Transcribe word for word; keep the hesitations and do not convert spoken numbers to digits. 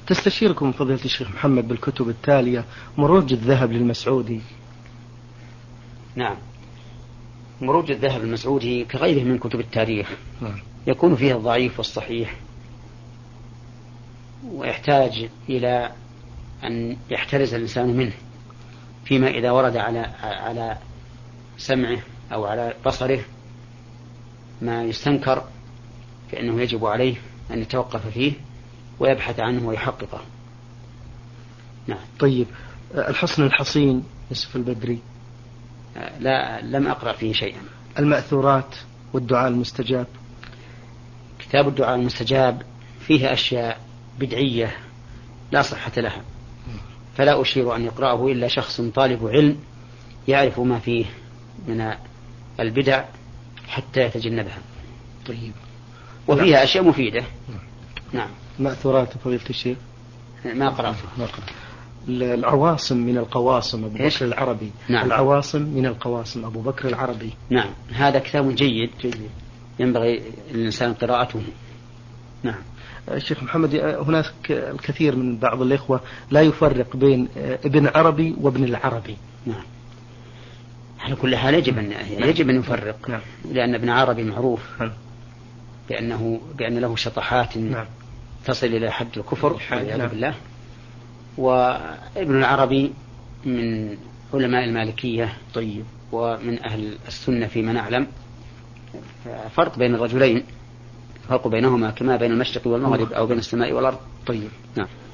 تستشيركم فضيلة الشيخ محمد بالكتب التالية: مروج الذهب للمسعودي. نعم، مروج الذهب المسعودي كغيره من كتب التاريخ يكون فيها الضعيف والصحيح، ويحتاج إلى أن يحترز الإنسان منه فيما إذا ورد على على سمعه أو على بصره ما يستنكر، فإنه يجب عليه أن يتوقف فيه ويبحث عنه ويحققه. نعم. طيب، الحصن الحصين يوسف البدري؟ لا، لم أقرأ فيه شيئا. المأثورات والدعاء المستجاب؟ كتاب الدعاء المستجاب فيه أشياء بدعية لا صحة لها، فلا أشير أن يقرأه إلا شخص طالب علم يعرف ما فيه من البدع حتى يتجنبها. طيب. وفيها أشياء مفيدة. نعم. مأثورات فضيلة الشيخ؟ ما قرأته. ما قرأت. العواصم من القواسم أبو بكر العربي. نعم. العواصم من القواسم أبو بكر العربي. نعم، هذا كتاب جيد جيد ينبغي الإنسان قراءته. نعم. الشيخ محمد، هناك الكثير من بعض الإخوة لا يفرق بين ابن عربي وابن العربي. نعم، على كل حال يجب أن يجب أن يفرق. نعم. لأن ابن عربي معروف نعم. بأنه بأن له شطحات نعم. تصل إلى حد الكفر والعياذ نعم. بالله. وابن العربي من علماء المالكية. طيب. ومن أهل السنة فيما نعلم. فرق بين الرجلين، فرق بينهما كما بين المشرق والمغرب أو بين السماء والأرض. طيب. نعم.